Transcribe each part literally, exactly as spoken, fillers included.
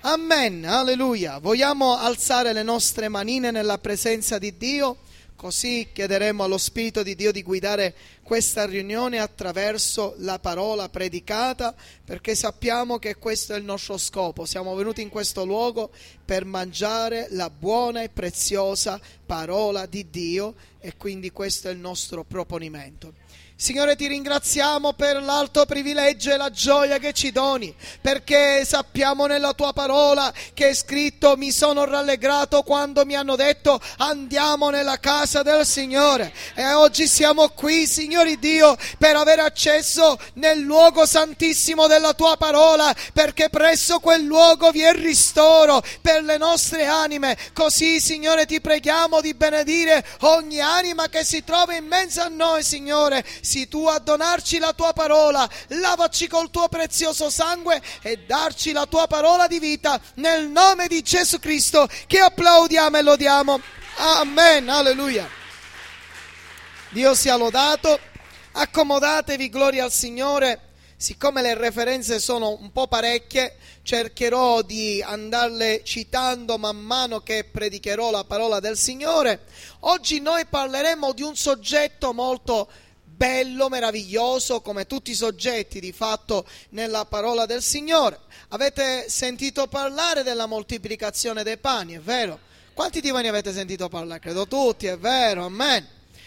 Amen, alleluia. Vogliamo alzare le nostre manine nella presenza di Dio, così chiederemo allo Spirito di Dio di guidare questa riunione attraverso la parola predicata, perché sappiamo che questo è il nostro scopo. Siamo venuti in questo luogo per mangiare la buona e preziosa parola di Dio e quindi questo è il nostro proponimento. Signore, ti ringraziamo per l'alto privilegio e la gioia che ci doni, perché sappiamo nella tua parola che è scritto: mi sono rallegrato quando mi hanno detto andiamo nella casa del Signore. E oggi siamo qui, Signore Dio, per avere accesso nel luogo santissimo della tua parola, perché presso quel luogo vi è ristoro per le nostre anime. Così, Signore, ti preghiamo di benedire ogni anima che si trova in mezzo a noi, Signore. Sii tu a donarci la tua parola, lavaci col tuo prezioso sangue e darci la tua parola di vita, nel nome di Gesù Cristo, che applaudiamo e lodiamo. Amen, alleluia. Dio sia lodato. Accomodatevi, gloria al Signore. Siccome le referenze sono un po' parecchie, cercherò di andarle citando man mano che predicherò la parola del Signore. Oggi noi parleremo di un soggetto molto bello, meraviglioso, come tutti i soggetti di fatto nella parola del Signore. Avete sentito parlare della moltiplicazione dei pani, è vero? Quanti di voi ne avete sentito parlare? Credo tutti, è vero, amen.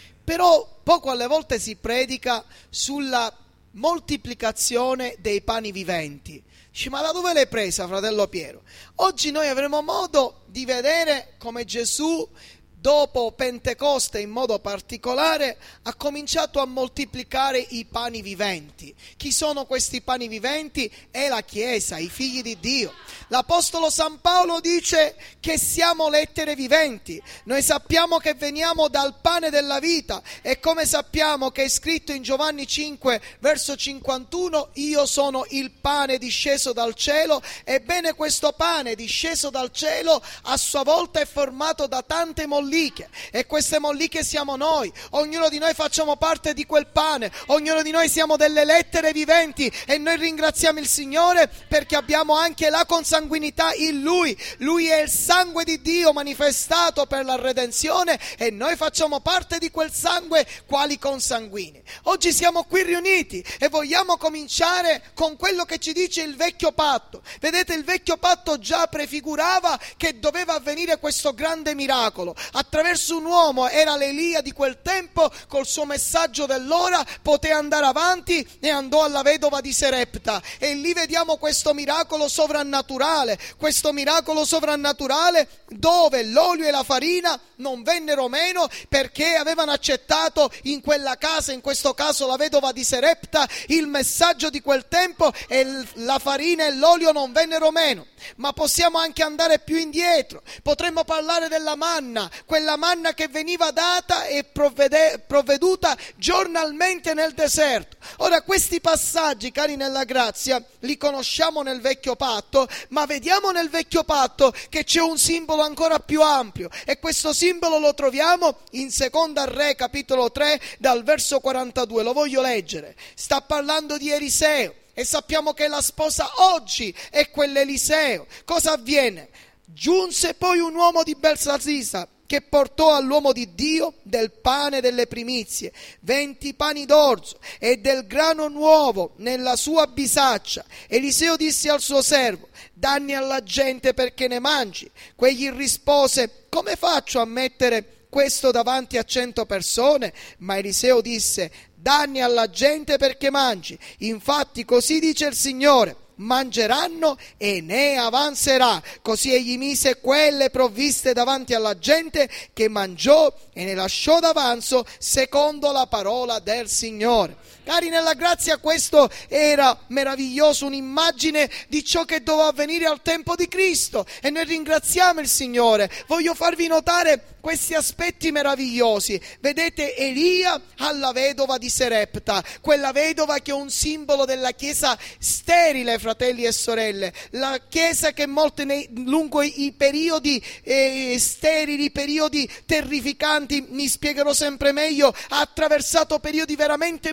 Però poco alle volte si predica sulla moltiplicazione dei pani viventi. Dici, ma da dove l'hai presa, fratello Piero? Oggi noi avremo modo di vedere come Gesù, dopo Pentecoste in modo particolare, ha cominciato a moltiplicare i pani viventi. Chi sono questi pani viventi? È la Chiesa, i figli di Dio. L'Apostolo San Paolo dice che siamo lettere viventi. Noi sappiamo che veniamo dal pane della vita e come sappiamo che è scritto in Giovanni cinque verso cinquantuno: io sono il pane disceso dal cielo. Ebbene, questo pane disceso dal cielo a sua volta è formato da tante molliche. E queste molliche siamo noi. Ognuno di noi facciamo parte di quel pane. Ognuno di noi siamo delle lettere viventi e noi ringraziamo il Signore perché abbiamo anche la consanguinità in Lui. Lui è il sangue di Dio manifestato per la redenzione e noi facciamo parte di quel sangue quali consanguini. Oggi siamo qui riuniti e vogliamo cominciare con quello che ci dice il vecchio patto. Vedete, il vecchio patto già prefigurava che doveva avvenire questo grande miracolo. Attraverso un uomo, era l'Elia di quel tempo, col suo messaggio dell'ora poté andare avanti e andò alla vedova di Sarepta e lì vediamo questo miracolo sovrannaturale, questo miracolo sovrannaturale dove l'olio e la farina non vennero meno perché avevano accettato in quella casa, in questo caso la vedova di Sarepta, il messaggio di quel tempo e la farina e l'olio non vennero meno. Ma possiamo anche andare più indietro, potremmo parlare della manna, quella manna che veniva data e provvede, provveduta giornalmente nel deserto. Ora, questi passaggi, cari nella grazia, li conosciamo nel vecchio patto, ma vediamo nel vecchio patto che c'è un simbolo ancora più ampio e questo simbolo lo troviamo in Seconda Re capitolo tre dal verso quarantadue. Lo voglio leggere. Sta parlando di Eliseo e sappiamo che la sposa oggi è quell'Eliseo. Cosa avviene? Giunse poi un uomo di Belsasisa che portò all'uomo di Dio del pane delle primizie, venti pani d'orzo e del grano nuovo nella sua bisaccia. Eliseo disse al suo servo: danni alla gente perché ne mangi. Quegli rispose: come faccio a mettere questo davanti a cento persone? Ma Eliseo disse: danni alla gente perché mangi. Infatti così dice il Signore: mangeranno e ne avanzerà. Così egli mise quelle provviste davanti alla gente, che mangiò e ne lasciò d'avanzo secondo la parola del Signore. Cari nella grazia, questo era meraviglioso, un'immagine di ciò che doveva avvenire al tempo di Cristo e noi ringraziamo il Signore. Voglio farvi notare questi aspetti meravigliosi. Vedete Elia alla vedova di Sarepta, quella vedova che è un simbolo della chiesa sterile, fratelli e sorelle, la chiesa che molte nei, lungo i periodi eh, sterili, periodi terrificanti, mi spiegherò sempre meglio, ha attraversato periodi veramente bui,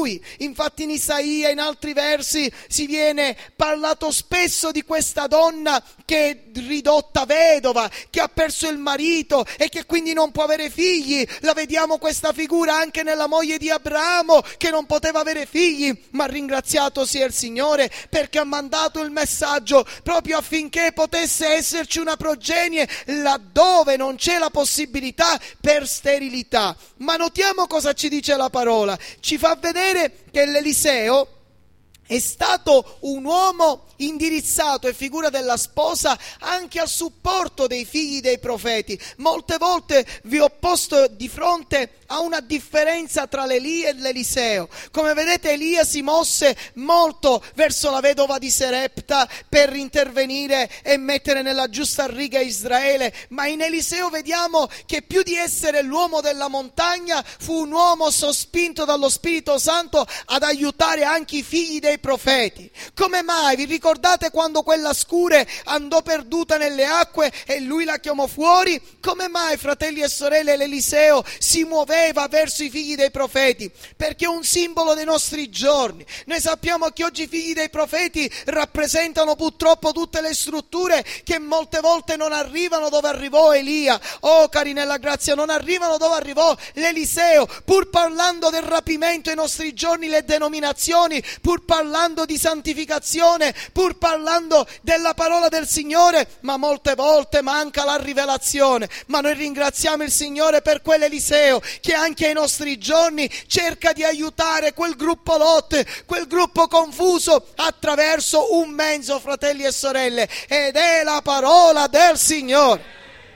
lui. Infatti in Isaia, in altri versi, si viene parlato spesso di questa donna che è ridotta vedova, che ha perso il marito e che quindi non può avere figli. La vediamo questa figura anche nella moglie di Abramo, che non poteva avere figli, ma ringraziato sia il Signore perché ha mandato il messaggio proprio affinché potesse esserci una progenie laddove non c'è la possibilità per sterilità. Ma notiamo cosa ci dice la parola. Ci fa vedere che l'Eliseo è stato un uomo indirizzato, e figura della sposa, anche al supporto dei figli dei profeti. Molte volte vi ho posto di fronte a una differenza tra l'Elia e l'Eliseo. Come vedete, Elia si mosse molto verso la vedova di Serepta per intervenire e mettere nella giusta riga Israele, ma in Eliseo vediamo che più di essere l'uomo della montagna fu un uomo sospinto dallo Spirito Santo ad aiutare anche i figli dei profeti. Come mai? Vi ricordate quando quella scure andò perduta nelle acque e lui la chiamò fuori? Come mai, fratelli e sorelle, l'Eliseo si muoveva verso i figli dei profeti? Perché è un simbolo dei nostri giorni. Noi sappiamo che oggi i figli dei profeti rappresentano purtroppo tutte le strutture che molte volte non arrivano dove arrivò Elia. Oh, cari nella grazia, non arrivano dove arrivò l'Eliseo. Pur parlando del rapimento ai nostri giorni, le denominazioni, pur parlando di santificazione, pur parlando della parola del Signore, ma molte volte manca la rivelazione. Ma noi ringraziamo il Signore per quell'Eliseo che anche ai nostri giorni cerca di aiutare quel gruppo Lot, quel gruppo confuso, attraverso un mezzo, fratelli e sorelle, ed è la parola del Signore.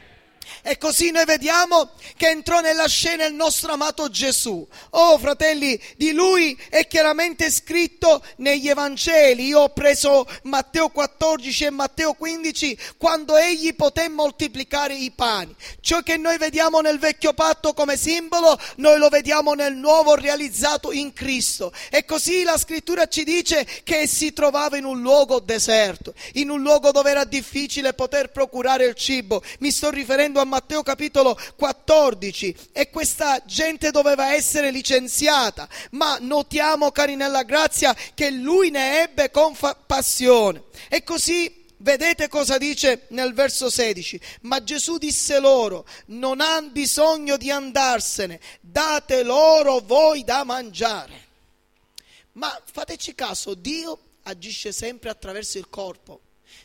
E così noi vediamo che entrò nella scena il nostro amato Gesù. Oh, fratelli, di lui è chiaramente scritto negli Evangeli. Io ho preso Matteo quattordici e Matteo quindici, quando egli poté moltiplicare i pani. Ciò che noi vediamo nel vecchio patto come simbolo, noi lo vediamo nel nuovo realizzato in Cristo. E così la scrittura ci dice che si trovava in un luogo deserto, in un luogo dove era difficile poter procurare il cibo. Mi sto riferendo a Matteo capitolo quattordici, e questa gente doveva essere licenziata, ma notiamo, cari nella grazia, che lui ne ebbe compassione. E così vedete cosa dice nel verso sedici: ma Gesù disse loro: non han bisogno di andarsene, date loro voi da mangiare. Ma fateci caso, Dio agisce sempre attraverso il corpo.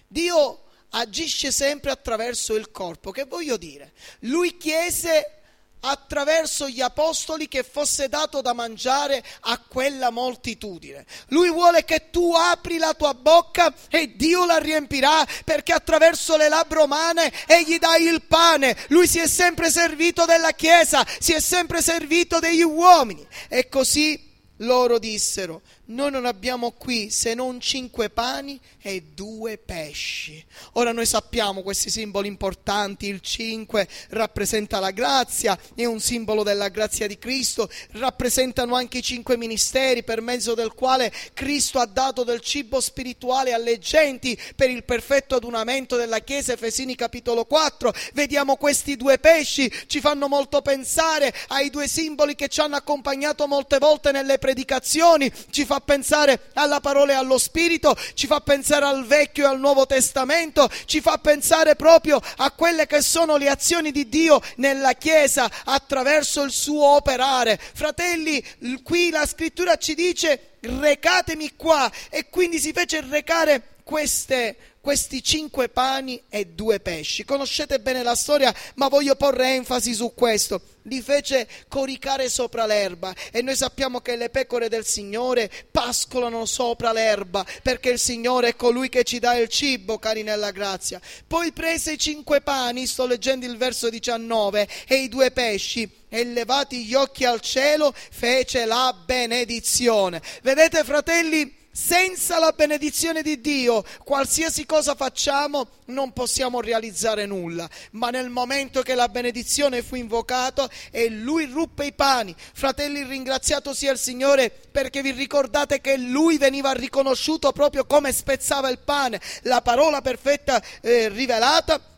Dio agisce sempre attraverso il corpo. Che voglio dire? Lui chiese attraverso gli apostoli che fosse dato da mangiare a quella moltitudine. Lui vuole che tu apri la tua bocca e Dio la riempirà, perché attraverso le labbra umane egli dà il pane. Lui si è sempre servito della Chiesa, si è sempre servito degli uomini. E così loro dissero: noi non abbiamo qui se non cinque pani e due pesci. Ora noi sappiamo questi simboli importanti. Il cinque rappresenta la grazia, è un simbolo della grazia di Cristo. Rappresentano anche i cinque ministeri per mezzo del quale Cristo ha dato del cibo spirituale alle genti per il perfetto adunamento della Chiesa. Efesini capitolo quattro. Vediamo questi due pesci, ci fanno molto pensare ai due simboli che ci hanno accompagnato molte volte nelle predicazioni. Ci fa pensare alla parola e allo Spirito, ci fa pensare al Vecchio e al Nuovo Testamento, ci fa pensare proprio a quelle che sono le azioni di Dio nella Chiesa attraverso il suo operare. Fratelli, qui la scrittura ci dice: recatemi qua, e quindi si fece recare queste questi cinque pani e due pesci. Conoscete bene la storia, ma voglio porre enfasi su questo. Li fece coricare sopra l'erba, e noi sappiamo che le pecore del Signore pascolano sopra l'erba, perché il Signore è colui che ci dà il cibo, cari nella grazia. Poi prese i cinque pani, sto leggendo il verso diciannove, e i due pesci, e levati gli occhi al cielo fece la benedizione. Vedete, fratelli, senza la benedizione di Dio, qualsiasi cosa facciamo non possiamo realizzare nulla. Ma nel momento che la benedizione fu invocata e Lui ruppe i pani, fratelli, ringraziato sia il Signore, perché vi ricordate che Lui veniva riconosciuto proprio come spezzava il pane, la parola perfetta eh, rivelata.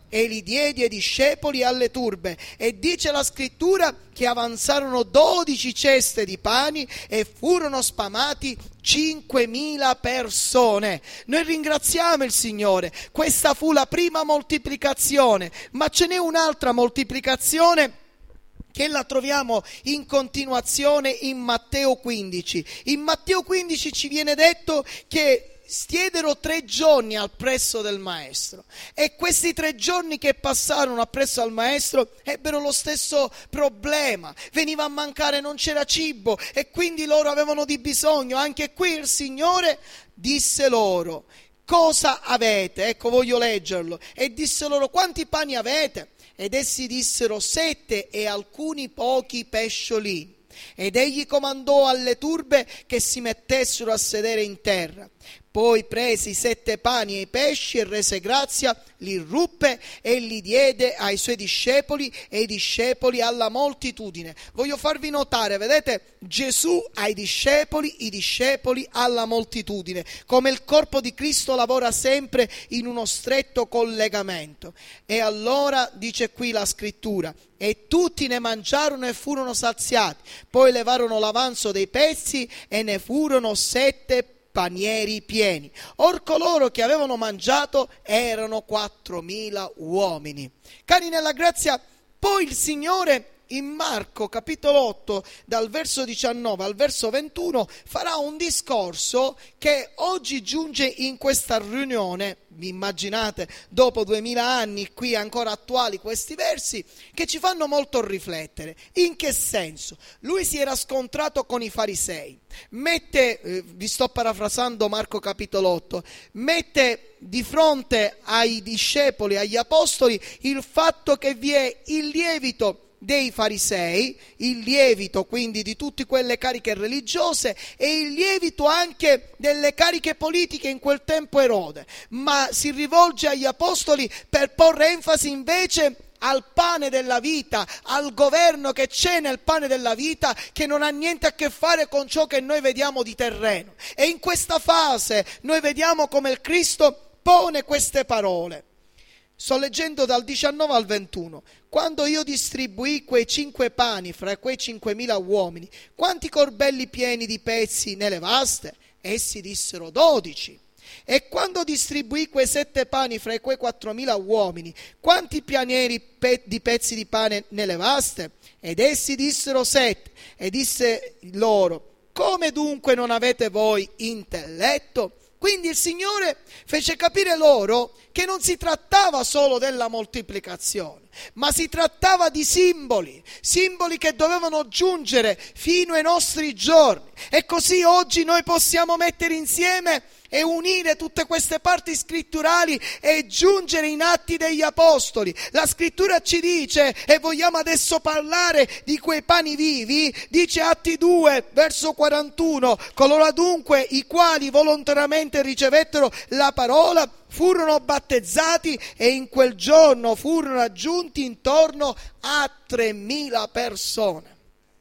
e li diede ai discepoli alle turbe. E dice la scrittura che avanzarono dodici ceste di pani e furono spamati cinquemila persone. Noi ringraziamo il Signore. Questa fu la prima moltiplicazione, ma ce n'è un'altra moltiplicazione che la troviamo in continuazione in Matteo quindici. In Matteo quindici ci viene detto che stiedero tre giorni al presso del maestro, e questi tre giorni che passarono appresso al maestro ebbero lo stesso problema: veniva a mancare, non c'era cibo, e quindi loro avevano di bisogno. Anche qui il Signore disse loro: cosa avete? Ecco, voglio leggerlo. E disse loro: quanti pani avete? Ed essi dissero: sette e alcuni pochi pesciolini. Ed egli comandò alle turbe che si mettessero a sedere in terra. Poi prese i sette pani e i pesci e rese grazia, li ruppe e li diede ai suoi discepoli e i discepoli alla moltitudine. Voglio farvi notare, vedete, Gesù ai discepoli, i discepoli alla moltitudine. Come il corpo di Cristo lavora sempre in uno stretto collegamento. E allora dice qui la scrittura: e tutti ne mangiarono e furono saziati. Poi levarono l'avanzo dei pezzi e ne furono sette panieri pieni. Or coloro che avevano mangiato erano quattromila uomini. Cari nella grazia, poi il Signore in Marco capitolo otto dal verso diciannove al verso ventuno farà un discorso che oggi giunge in questa riunione. Vi immaginate, dopo duemila anni qui ancora attuali questi versi che ci fanno molto riflettere. In che senso? Lui si era scontrato con i farisei, mette, eh, vi sto parafrasando Marco capitolo otto, mette di fronte ai discepoli, agli apostoli, il fatto che vi è il lievito dei farisei, il lievito quindi di tutte quelle cariche religiose e il lievito anche delle cariche politiche in quel tempo Erode, ma si rivolge agli apostoli per porre enfasi invece al pane della vita, al governo che c'è nel pane della vita, che non ha niente a che fare con ciò che noi vediamo di terreno. E in questa fase noi vediamo come il Cristo pone queste parole. Sto leggendo dal diciannove al ventuno. Quando io distribuì quei cinque pani fra quei cinquemila uomini, quanti corbelli pieni di pezzi ne levaste? Essi dissero dodici. E quando distribuì quei sette pani fra quei quattromila uomini, quanti pianieri pe- di pezzi di pane ne levaste? Ed essi dissero sette. E disse loro: come dunque non avete voi intelletto? Quindi il Signore fece capire loro che non si trattava solo della moltiplicazione, ma si trattava di simboli, simboli che dovevano giungere fino ai nostri giorni. E così oggi noi possiamo mettere insieme e unire tutte queste parti scritturali e giungere in Atti degli Apostoli. La scrittura ci dice, e vogliamo adesso parlare di quei pani vivi, dice Atti due verso quarantuno: coloro dunque i quali volontariamente ricevettero la parola furono battezzati, e in quel giorno furono aggiunti intorno a tremila persone.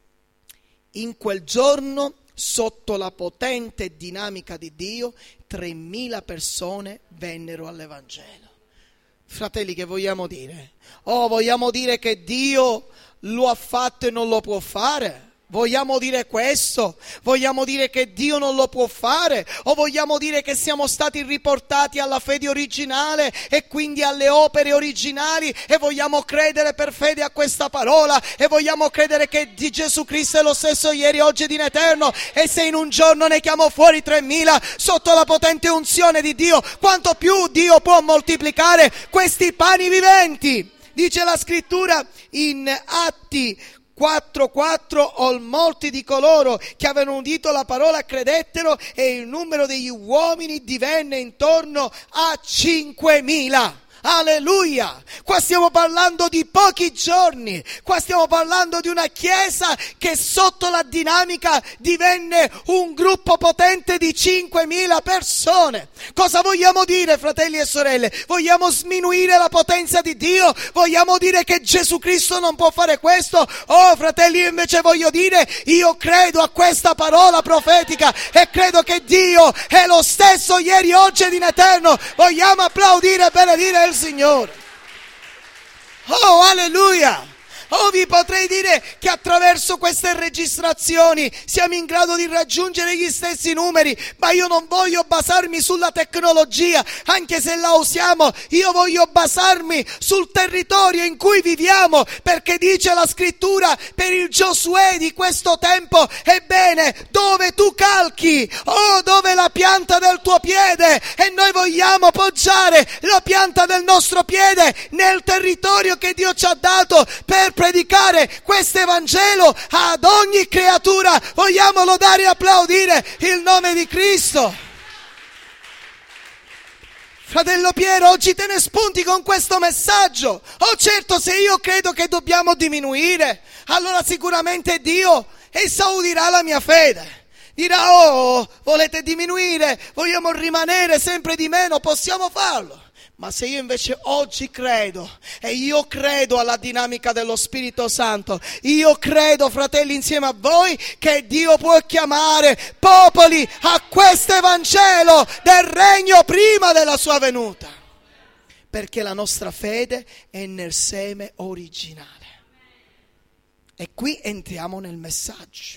In quel giorno, sotto la potente dinamica di Dio, tremila persone vennero all'Evangelo. Fratelli, che vogliamo dire? Oh, vogliamo dire che Dio lo ha fatto e non lo può fare? Vogliamo dire questo? Vogliamo dire che Dio non lo può fare? O vogliamo dire che siamo stati riportati alla fede originale e quindi alle opere originali, e vogliamo credere per fede a questa parola, e vogliamo credere che di Gesù Cristo è lo stesso ieri, oggi ed in eterno, e se in un giorno ne chiamo fuori tremila sotto la potente unzione di Dio, quanto più Dio può moltiplicare questi pani viventi? Dice la scrittura in Atti quattro quattro: o molti di coloro che avevano udito la parola credettero, e il numero degli uomini divenne intorno a cinquemila. Alleluia! Qua stiamo parlando di pochi giorni, qua stiamo parlando di una chiesa che sotto la dinamica divenne un gruppo potente di cinquemila persone. Cosa vogliamo dire, fratelli e sorelle? Vogliamo sminuire la potenza di Dio? Vogliamo dire che Gesù Cristo non può fare questo? Oh, fratelli, io invece voglio dire, io credo a questa parola profetica e credo che Dio è lo stesso ieri, oggi ed in eterno. Vogliamo applaudire e benedire il Signore. Oh, alleluia! Oh, vi potrei dire che attraverso queste registrazioni siamo in grado di raggiungere gli stessi numeri, ma io non voglio basarmi sulla tecnologia, anche se la usiamo. Io voglio basarmi sul territorio in cui viviamo, perché dice la scrittura per il Giosuè di questo tempo: ebbene, dove tu calchi, oh, dove la pianta del tuo piede, e noi vogliamo poggiare la pianta del nostro piede nel territorio che Dio ci ha dato per predicare questo Evangelo ad ogni creatura. Vogliamo lodare e applaudire il nome di Cristo. Fratello Piero, oggi te ne spunti con questo messaggio. Oh, certo, se io credo che dobbiamo diminuire, allora sicuramente Dio esaudirà la mia fede. Dirà: oh, volete diminuire, vogliamo rimanere sempre di meno, possiamo farlo. Ma se io invece oggi credo, e io credo alla dinamica dello Spirito Santo, io credo, fratelli, insieme a voi, che Dio può chiamare popoli a questo Evangelo del Regno prima della sua venuta, perché la nostra fede è nel seme originale. E qui entriamo nel messaggio.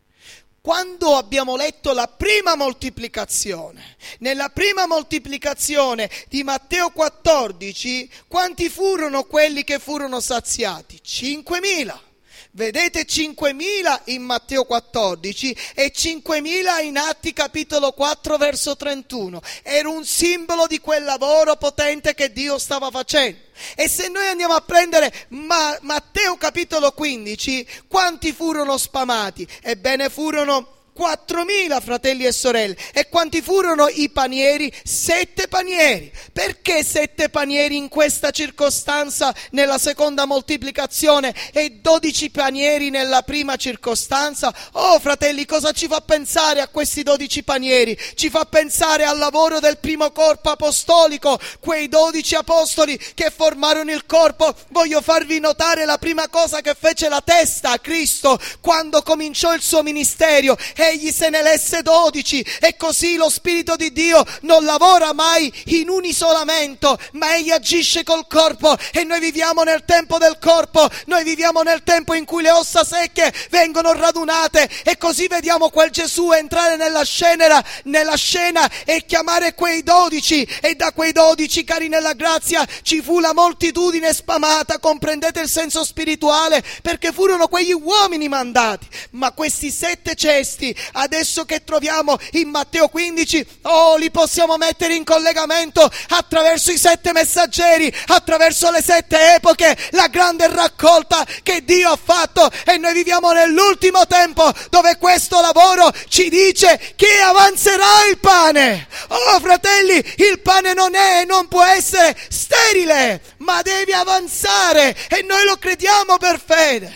Quando abbiamo letto la prima moltiplicazione, nella prima moltiplicazione di Matteo quattordici, quanti furono quelli che furono saziati? cinquemila. Vedete, cinquemila in Matteo quattordici e cinquemila in Atti capitolo quattro verso trentuno. Era un simbolo di quel lavoro potente che Dio stava facendo. E se noi andiamo a prendere Ma- Matteo capitolo quindici, quanti furono spamati? Ebbene, furono quattromila, fratelli e sorelle. E quanti furono i panieri? Sette panieri. Perché sette panieri in questa circostanza nella seconda moltiplicazione e dodici panieri nella prima circostanza? Oh, fratelli, cosa ci fa pensare a questi dodici panieri? Ci fa pensare al lavoro del primo corpo apostolico, quei dodici apostoli che formarono il corpo. Voglio farvi notare la prima cosa che fece la testa a Cristo quando cominciò il suo ministero. Egli se ne lesse dodici, e così lo Spirito di Dio non lavora mai in un isolamento, ma egli agisce col corpo, e noi viviamo nel tempo del corpo, noi viviamo nel tempo in cui le ossa secche vengono radunate, e così vediamo quel Gesù entrare nella scena, nella scena e chiamare quei dodici, e da quei dodici, cari nella grazia, ci fu la moltitudine spamata. Comprendete il senso spirituale? Perché furono quegli uomini mandati, ma questi sette cesti adesso che troviamo in Matteo quindici, oh, li possiamo mettere in collegamento attraverso i sette messaggeri, attraverso le sette epoche, la grande raccolta che Dio ha fatto. E noi viviamo nell'ultimo tempo, dove questo lavoro ci dice che avanzerà il pane. Oh, fratelli, il pane non è e non può essere sterile, ma deve avanzare, e noi lo crediamo per fede.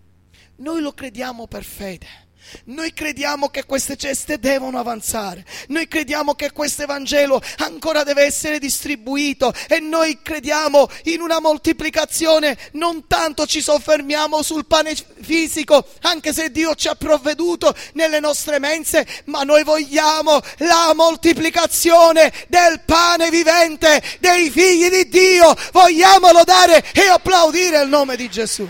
Noi lo crediamo per fede. Noi crediamo che queste ceste devono avanzare, noi crediamo che questo Evangelo ancora deve essere distribuito, e noi crediamo in una moltiplicazione. Non tanto ci soffermiamo sul pane fisico, anche se Dio ci ha provveduto nelle nostre mense, ma noi vogliamo la moltiplicazione del pane vivente dei figli di Dio. Vogliamo lodare e applaudire il nome di Gesù.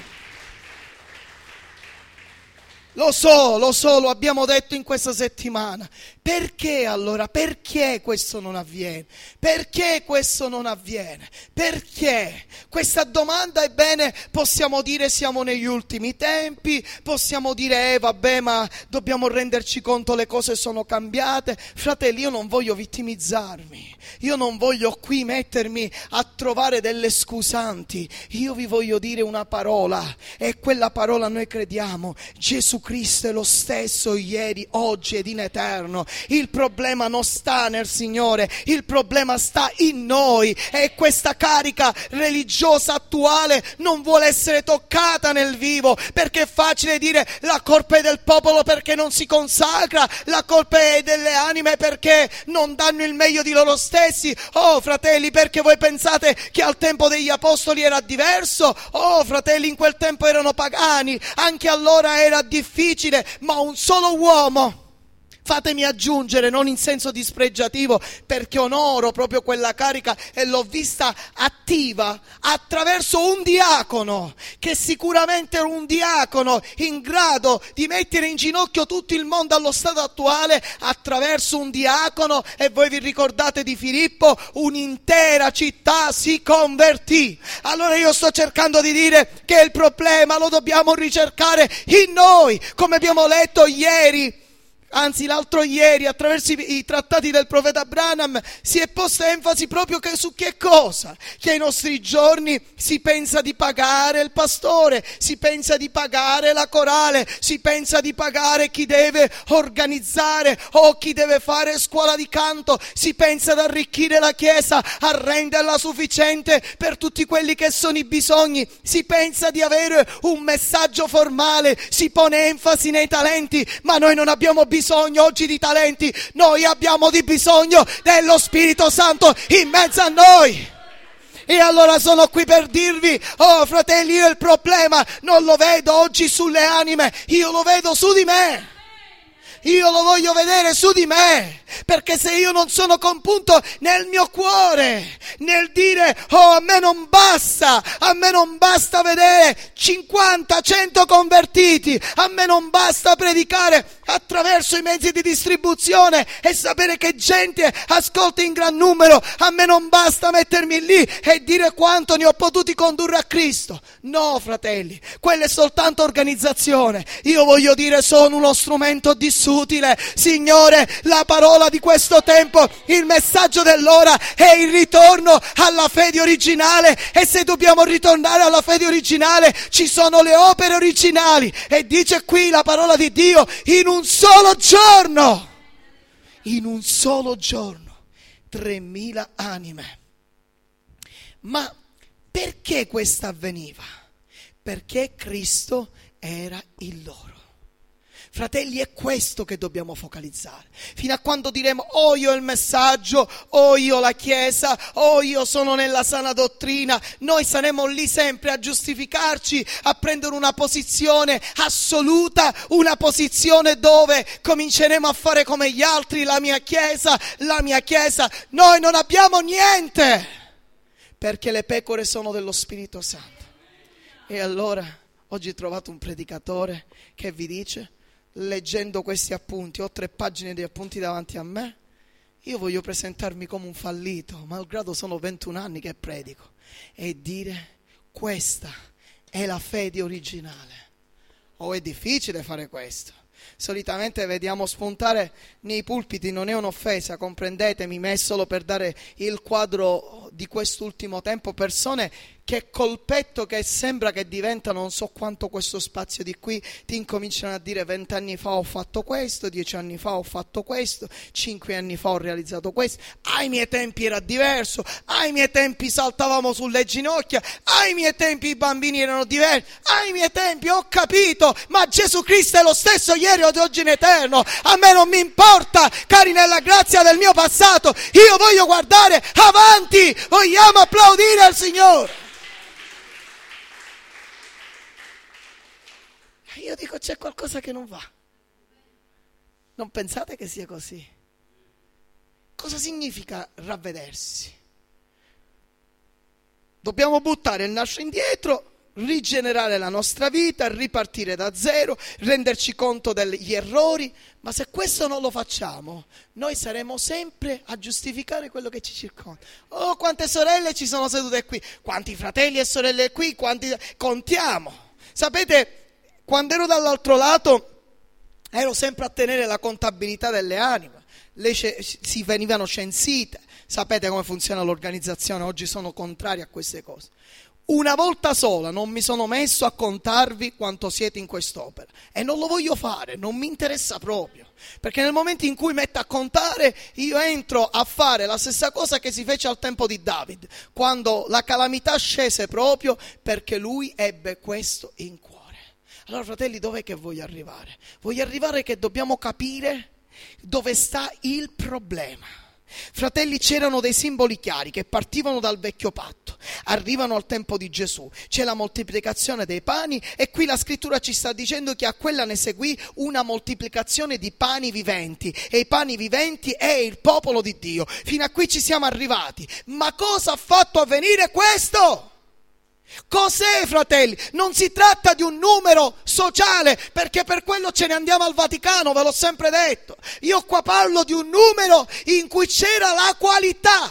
Lo so, lo so, lo abbiamo detto in questa settimana. Perché allora? Perché questo non avviene? Perché questo non avviene? Perché? Questa domanda, ebbene, possiamo dire siamo negli ultimi tempi, possiamo dire eh vabbè, ma dobbiamo renderci conto le cose sono cambiate. Fratelli, io non voglio vittimizzarmi, io non voglio qui mettermi a trovare delle scusanti. Io vi voglio dire una parola, e quella parola noi crediamo: Gesù Cristo è lo stesso ieri, oggi ed in eterno. Il problema non sta nel Signore, il problema sta in noi, e questa carica religiosa attuale non vuole essere toccata nel vivo, perché è facile dire la colpa è del popolo perché non si consacra, la colpa è delle anime perché non danno il meglio di loro stessi. Oh, fratelli, perché voi pensate che al tempo degli apostoli era diverso? Oh, fratelli, in quel tempo erano pagani, anche allora era difficile, ma un solo uomo fatemi aggiungere, non in senso dispregiativo, perché onoro proprio quella carica e l'ho vista attiva attraverso un diacono, che sicuramente era un diacono in grado di mettere in ginocchio tutto il mondo allo stato attuale, attraverso un diacono, e voi vi ricordate di Filippo, un'intera città si convertì. Allora io sto cercando di dire che il problema lo dobbiamo ricercare in noi, come abbiamo letto ieri, anzi l'altro ieri, attraverso i, i trattati del profeta Branham, si è posta enfasi proprio che, su che cosa? Che ai nostri giorni si pensa di pagare il pastore, si pensa di pagare la corale, si pensa di pagare chi deve organizzare o chi deve fare scuola di canto, si pensa di arricchire la chiesa, a renderla sufficiente per tutti quelli che sono i bisogni, si pensa di avere un messaggio formale, si pone enfasi nei talenti, ma noi non abbiamo bisogno bisogno oggi di talenti, noi abbiamo di bisogno dello Spirito Santo in mezzo a noi. E allora sono qui per dirvi, oh fratelli, io il problema non lo vedo oggi sulle anime, io lo vedo su di me. Io lo voglio vedere su di me, perché se io non sono compunto nel mio cuore, nel dire, oh a me non basta, a me non basta vedere cinquanta, cento convertiti, a me non basta predicare attraverso i mezzi di distribuzione e sapere che gente ascolta in gran numero, a me non basta mettermi lì e dire quanto ne ho potuti condurre a Cristo. No, fratelli, quella è soltanto organizzazione. Io voglio dire, sono uno strumento disutile. Signore, la parola di questo tempo, il messaggio dell'ora è il ritorno alla fede originale, e se dobbiamo ritornare alla fede originale ci sono le opere originali, e dice qui la parola di Dio, in un solo giorno, in un solo giorno, tremila anime. Ma perché questo avveniva? Perché Cristo era in loro. Fratelli, è questo che dobbiamo focalizzare. Fino a quando diremo, oh io il messaggio, oh io la Chiesa, oh io sono nella sana dottrina, noi saremo lì sempre a giustificarci, a prendere una posizione assoluta, una posizione dove cominceremo a fare come gli altri, la mia Chiesa, la mia Chiesa. Noi non abbiamo niente, perché le pecore sono dello Spirito Santo. E allora, oggi ho trovato un predicatore che vi dice, leggendo questi appunti, ho tre pagine di appunti davanti a me, io voglio presentarmi come un fallito, malgrado sono ventuno anni che predico, e dire, questa è la fede originale. Oh, è difficile fare questo. Solitamente vediamo spuntare nei pulpiti, non è un'offesa, comprendetemi, ma è solo per dare il quadro di quest'ultimo tempo, persone che col petto che sembra che diventa non so quanto questo spazio di qui, ti incominciano a dire vent'anni fa ho fatto questo, dieci anni fa ho fatto questo, cinque anni fa ho realizzato questo, ai miei tempi era diverso, ai miei tempi saltavamo sulle ginocchia, ai miei tempi i bambini erano diversi, ai miei tempi ho capito, ma Gesù Cristo è lo stesso ieri ed oggi in eterno. A me non mi importa, cari, nella grazia del mio passato, io voglio guardare avanti, vogliamo applaudire al Signore. Io dico, c'è qualcosa che non va. Non pensate che sia così? Cosa significa ravvedersi? Dobbiamo buttare il nascere indietro, rigenerare la nostra vita, ripartire da zero, renderci conto degli errori, ma se questo non lo facciamo, noi saremo sempre a giustificare quello che ci circonda. Oh, quante sorelle ci sono sedute qui, quanti fratelli e sorelle qui, quanti contiamo. Sapete, quando ero dall'altro lato, ero sempre a tenere la contabilità delle anime, le ce- si venivano censite, sapete come funziona l'organizzazione, oggi sono contrari a queste cose. Una volta sola non mi sono messo a contarvi quanto siete in quest'opera, e non lo voglio fare, non mi interessa proprio, perché nel momento in cui metto a contare io entro a fare la stessa cosa che si fece al tempo di David, quando la calamità scese proprio perché lui ebbe questo in cuore. Allora, fratelli, dov'è che voglio arrivare? Voglio arrivare che dobbiamo capire dove sta il problema. Fratelli, c'erano dei simboli chiari che partivano dal vecchio patto, arrivano al tempo di Gesù, c'è la moltiplicazione dei pani e qui la scrittura ci sta dicendo che a quella ne seguì una moltiplicazione di pani viventi e i pani viventi è il popolo di Dio. Fino a qui ci siamo arrivati, ma cosa ha fatto avvenire questo? Cos'è, fratelli? Non si tratta di un numero sociale, perché per quello ce ne andiamo al Vaticano, ve l'ho sempre detto. Io qua parlo di un numero in cui c'era la qualità.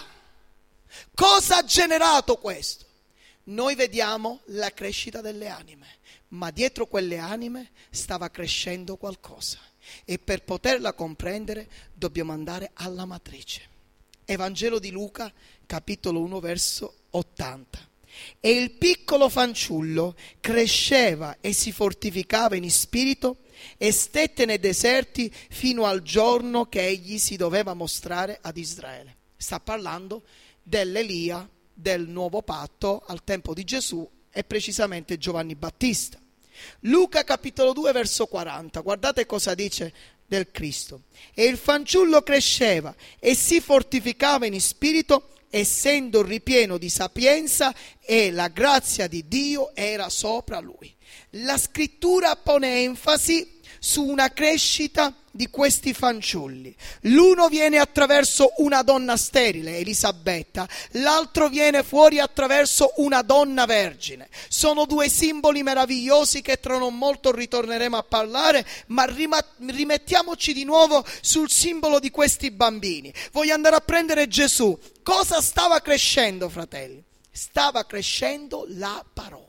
Cosa ha generato questo? Noi vediamo la crescita delle anime, ma dietro quelle anime stava crescendo qualcosa e per poterla comprendere dobbiamo andare alla matrice. Evangelo di Luca, capitolo uno, verso ottanta. E il piccolo fanciullo cresceva e si fortificava in spirito e stette nei deserti fino al giorno che egli si doveva mostrare ad Israele. Sta parlando dell'Elia del nuovo patto al tempo di Gesù e precisamente Giovanni Battista. Luca capitolo due verso quaranta, guardate cosa dice del Cristo. E il fanciullo cresceva e si fortificava in spirito, essendo ripieno di sapienza, e la grazia di Dio era sopra lui. La scrittura pone enfasi su una crescita di questi fanciulli. L'uno viene attraverso una donna sterile, Elisabetta, l'altro viene fuori attraverso una donna vergine. Sono due simboli meravigliosi che tra non molto ritorneremo a parlare, ma rimettiamoci di nuovo sul simbolo di questi bambini. Voglio andare a prendere Gesù. Cosa stava crescendo, fratelli? Stava crescendo la parola.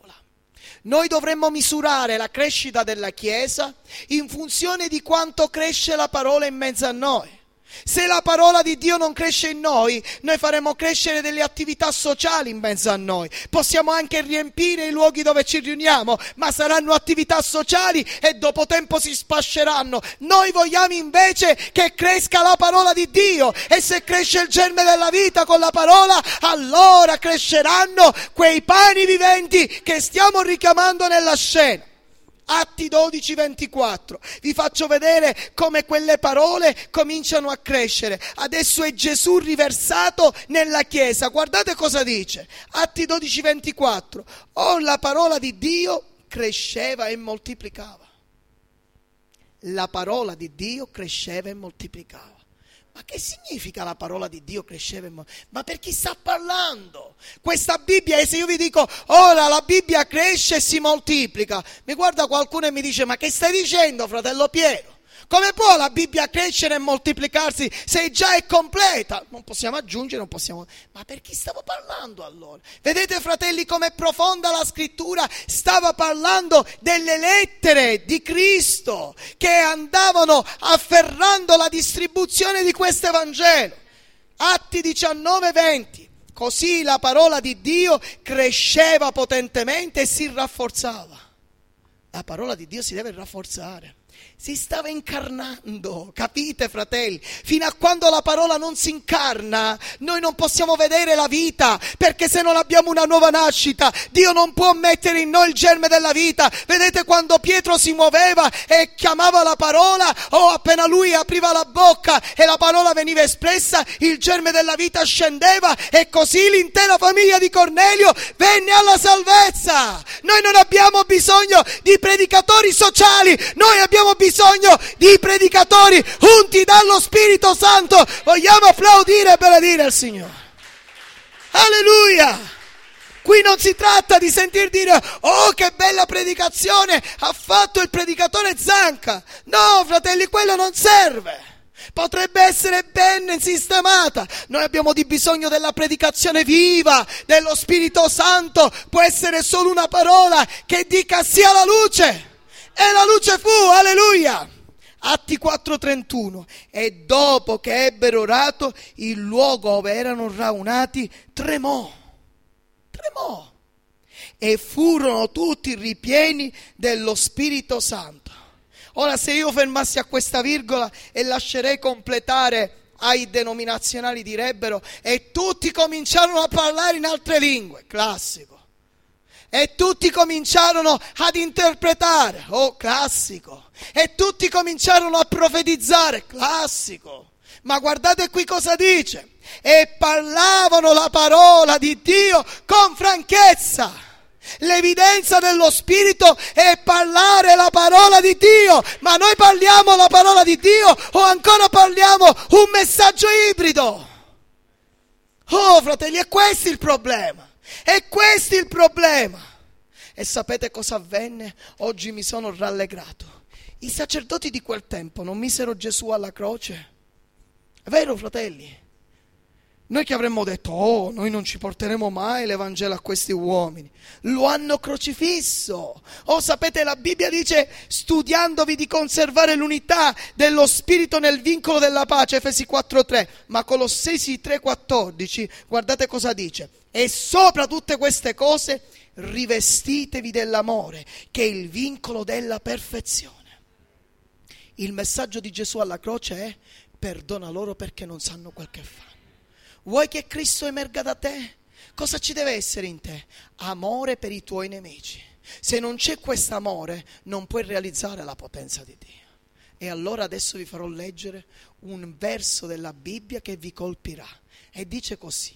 Noi dovremmo misurare la crescita della Chiesa in funzione di quanto cresce la parola in mezzo a noi. Se la parola di Dio non cresce in noi, noi faremo crescere delle attività sociali in mezzo a noi. Possiamo anche riempire i luoghi dove ci riuniamo, ma saranno attività sociali e dopo tempo si spasceranno. Noi vogliamo invece che cresca la parola di Dio, e se cresce il germe della vita con la parola, allora cresceranno quei pani viventi che stiamo richiamando nella scena. Atti dodici ventiquattro, vi faccio vedere come quelle parole cominciano a crescere. Adesso è Gesù riversato nella Chiesa. Guardate cosa dice, Atti dodici ventiquattro. Oh, la parola di Dio cresceva e moltiplicava. La parola di Dio cresceva e moltiplicava. Ma che significa la parola di Dio cresceva e moltiplicava? Ma per chi sta parlando? Questa Bibbia, e se io vi dico ora la Bibbia cresce e si moltiplica, mi guarda qualcuno e mi dice: ma che stai dicendo, fratello Piero? Come può la Bibbia crescere e moltiplicarsi se già è completa? Non possiamo aggiungere, non possiamo... Ma per chi stavo parlando allora? Vedete, fratelli, com'è profonda la scrittura? Stava parlando delle lettere di Cristo che andavano afferrando la distribuzione di questo Evangelo. Atti diciannove venti. Così la parola di Dio cresceva potentemente e si rafforzava. La parola di Dio si deve rafforzare. Si stava incarnando, capite, fratelli? Fino a quando la parola non si incarna, noi non possiamo vedere la vita, perché se non abbiamo una nuova nascita, Dio non può mettere in noi il germe della vita. Vedete, quando Pietro si muoveva e chiamava la parola, o oh, appena lui apriva la bocca e la parola veniva espressa, il germe della vita scendeva, e così l'intera famiglia di Cornelio venne alla salvezza. Noi non abbiamo bisogno di predicatori sociali, noi abbiamo bisogno di predicatori unti dallo Spirito Santo. Vogliamo applaudire e benedire il Signore. Alleluia! Qui non si tratta di sentir dire: oh, che bella predicazione ha fatto il predicatore Zanca. No, fratelli, quello non serve. Potrebbe essere ben sistemata. Noi abbiamo di bisogno della predicazione viva dello Spirito Santo. Può essere solo una parola che dica sia la luce, e la luce fu, alleluia. Atti quattro trentuno. E dopo che ebbero orato, il luogo dove erano raunati tremò, tremò, e furono tutti ripieni dello Spirito Santo. Ora, se io fermassi a questa virgola e lascerei completare, ai denominazionali direbbero: e tutti cominciarono a parlare in altre lingue. Classico. E tutti cominciarono ad interpretare. Oh, classico. E tutti cominciarono a profetizzare. Classico. Ma guardate qui cosa dice. E parlavano la parola di Dio con franchezza. L'evidenza dello Spirito è parlare la parola di Dio. Ma noi parliamo la parola di Dio o ancora parliamo un messaggio ibrido? Oh fratelli, è questo il problema. È questo il problema. E sapete cosa avvenne? Oggi mi sono rallegrato. I sacerdoti di quel tempo non misero Gesù alla croce? È vero, fratelli? Noi che avremmo detto, oh, noi non ci porteremo mai l'Evangelo a questi uomini. Lo hanno crocifisso. Oh, sapete, la Bibbia dice, studiandovi di conservare l'unità dello Spirito nel vincolo della pace, Efesi quattro tre, ma Colossesi tre quattordici, guardate cosa dice. E sopra tutte queste cose rivestitevi dell'amore, che è il vincolo della perfezione. Il messaggio di Gesù alla croce è, perdona loro perché non sanno quel che fanno. Vuoi che Cristo emerga da te? Cosa ci deve essere in te? Amore per i tuoi nemici. Se non c'è questo amore, non puoi realizzare la potenza di Dio. E allora adesso vi farò leggere un verso della Bibbia che vi colpirà. E dice così.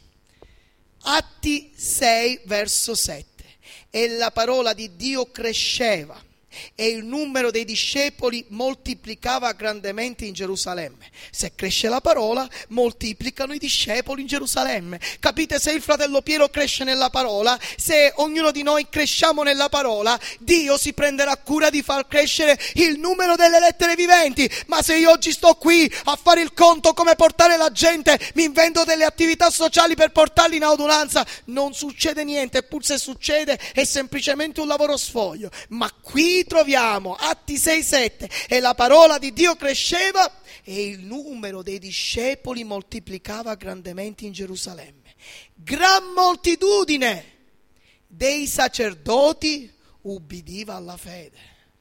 Atti sei, verso sette. E la parola di Dio cresceva. E il numero dei discepoli moltiplicava grandemente in Gerusalemme. Se cresce la parola, moltiplicano i discepoli in Gerusalemme. Capite? Se il fratello Piero cresce nella parola, se ognuno di noi cresciamo nella parola, Dio si prenderà cura di far crescere il numero delle lettere viventi. Ma se io oggi sto qui a fare il conto come portare la gente, mi invento delle attività sociali per portarli in adunanza, non succede niente. Eppure se succede è semplicemente un lavoro sfoglio. Ma qui troviamo Atti sei sette, e la parola di Dio cresceva e il numero dei discepoli moltiplicava grandemente in Gerusalemme. Gran moltitudine dei sacerdoti ubbidiva alla fede.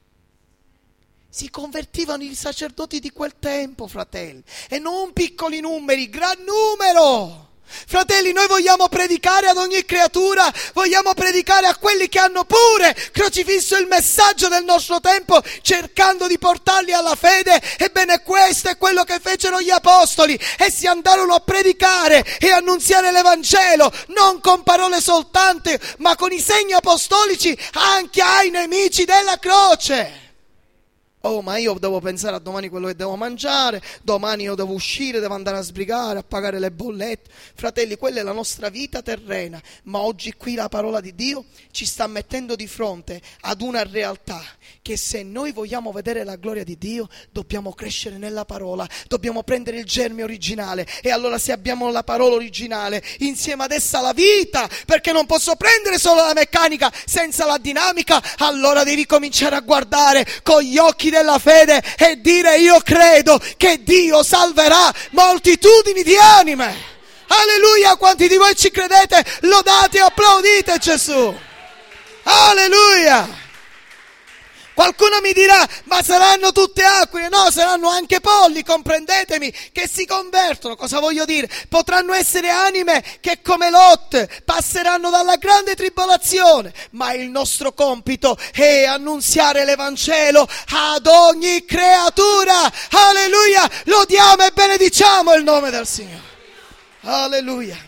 Si convertivano i sacerdoti di quel tempo, fratelli, e non piccoli numeri, gran numero. Fratelli, noi vogliamo predicare ad ogni creatura, vogliamo predicare a quelli che hanno pure crocifisso il messaggio del nostro tempo, cercando di portarli alla fede. Ebbene, questo è quello che fecero gli apostoli. Essi andarono a predicare e annunziare l'Evangelo, non con parole soltanto, ma con i segni apostolici anche ai nemici della croce. Oh, ma io devo pensare a domani quello che devo mangiare, domani io devo uscire, devo andare a sbrigare, a pagare le bollette. Fratelli, quella è la nostra vita terrena, ma oggi qui la parola di Dio ci sta mettendo di fronte ad una realtà che se noi vogliamo vedere la gloria di Dio, dobbiamo crescere nella parola, dobbiamo prendere il germe originale. E allora se abbiamo la parola originale, insieme ad essa la vita, perché non posso prendere solo la meccanica senza la dinamica, allora devi cominciare a guardare con gli occhi della fede e dire: io credo che Dio salverà moltitudini di anime. Alleluia! Quanti di voi ci credete? Lodate e applaudite Gesù. Alleluia! Qualcuno mi dirà: ma saranno tutte aquile? No, saranno anche polli, comprendetemi, che si convertono. Cosa voglio dire? Potranno essere anime che come Lot passeranno dalla grande tribolazione, ma il nostro compito è annunziare l'Evangelo ad ogni creatura. Alleluia! Lodiamo e benediciamo il nome del Signore. Alleluia!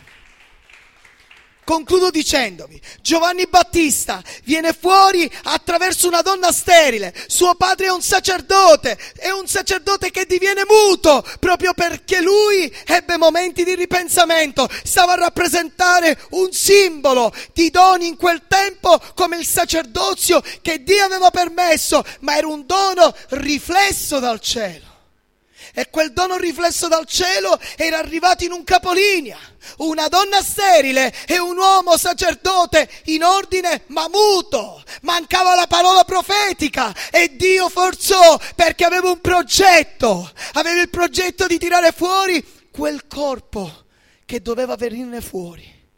Concludo dicendovi, Giovanni Battista viene fuori attraverso una donna sterile, suo padre è un sacerdote, è un sacerdote che diviene muto, proprio perché lui ebbe momenti di ripensamento, stava a rappresentare un simbolo di doni in quel tempo come il sacerdozio che Dio aveva permesso, ma era un dono riflesso dal cielo. E quel dono riflesso dal cielo era arrivato in un capolinea, una donna sterile e un uomo sacerdote in ordine ma muto. Mancava la parola profetica e Dio forzò, perché aveva un progetto, aveva il progetto di tirare fuori quel corpo che doveva venirne fuori.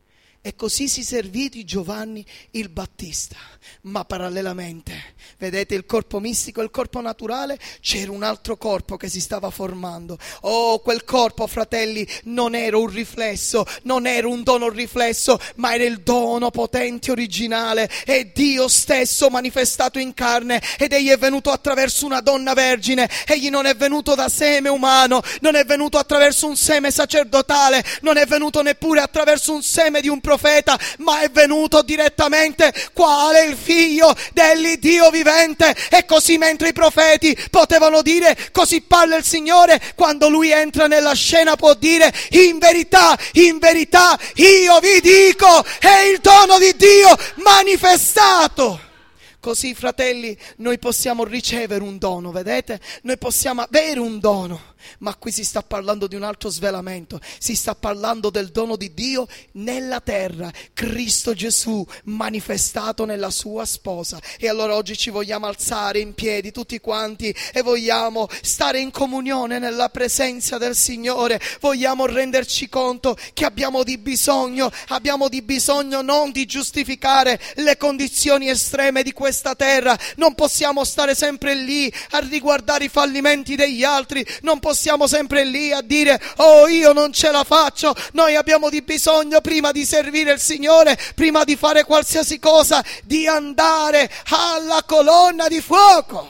E così si servì di Giovanni il Battista. Ma parallelamente, vedete, il corpo mistico e il corpo naturale, c'era un altro corpo che si stava formando. Oh, quel corpo, fratelli, non era un riflesso, non era un dono riflesso, ma era il dono potente originale. È Dio stesso manifestato in carne, ed egli è venuto attraverso una donna vergine. Egli non è venuto da seme umano, non è venuto attraverso un seme sacerdotale, non è venuto neppure attraverso un seme di un profeta, ma è venuto direttamente quale il figlio dell'Iddio vivente. E così, mentre i profeti potevano dire così parla il Signore, quando lui entra nella scena può dire in verità, in verità io vi dico, è il dono di Dio manifestato. Così, fratelli, noi possiamo ricevere un dono, vedete? Noi possiamo avere un dono, ma qui si sta parlando di un altro svelamento, si sta parlando del dono di Dio nella terra, Cristo Gesù manifestato nella sua sposa. E allora oggi ci vogliamo alzare in piedi tutti quanti e vogliamo stare in comunione nella presenza del Signore, vogliamo renderci conto che abbiamo di bisogno, abbiamo di bisogno non di giustificare le condizioni estreme di questa terra, non possiamo stare sempre lì a riguardare i fallimenti degli altri, non possiamo sempre lì a dire oh io non ce la faccio. Noi abbiamo di bisogno, prima di servire il Signore, prima di fare qualsiasi cosa, di andare alla colonna di fuoco.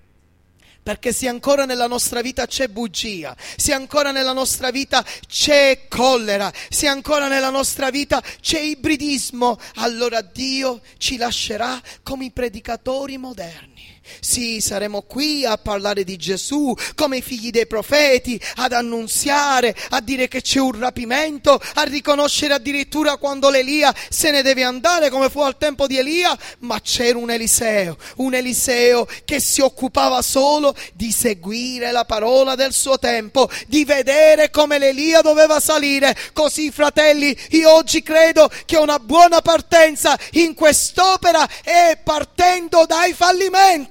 Perché se ancora nella nostra vita c'è bugia, se ancora nella nostra vita c'è collera, se ancora nella nostra vita c'è ibridismo, allora Dio ci lascerà come i predicatori moderni. Sì, saremo qui a parlare di Gesù come i figli dei profeti, ad annunziare, a dire che c'è un rapimento, a riconoscere addirittura quando l'Elia se ne deve andare, come fu al tempo di Elia. Ma c'era un Eliseo, un Eliseo che si occupava solo di seguire la parola del suo tempo, di vedere come l'Elia doveva salire. Così, fratelli, io oggi credo che una buona partenza in quest'opera è partendo dai fallimenti,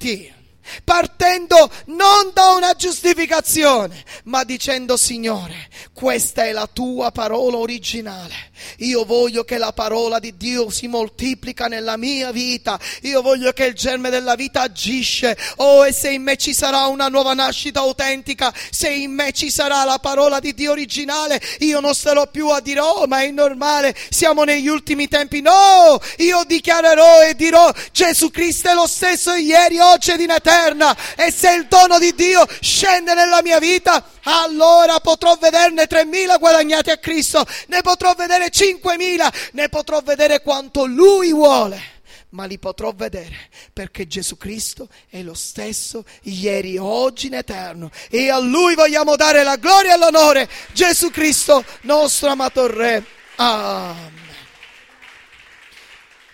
partendo non da una giustificazione, ma dicendo Signore, questa è la tua parola originale. Io voglio che la parola di Dio si moltiplica nella mia vita, io voglio che il germe della vita agisce. Oh, e se in me ci sarà una nuova nascita autentica, se in me ci sarà la parola di Dio originale, io non starò più a dire oh ma è normale, siamo negli ultimi tempi. No, io dichiarerò e dirò Gesù Cristo è lo stesso ieri, oggi ed in eterna. E se il dono di Dio scende nella mia vita, allora potrò vederne tremila guadagnati a Cristo, ne potrò vedere cinquemila, ne potrò vedere quanto Lui vuole, ma li potrò vedere perché Gesù Cristo è lo stesso ieri, oggi, in eterno, e a Lui vogliamo dare la gloria e l'onore. Gesù Cristo, nostro amato Re. Amen.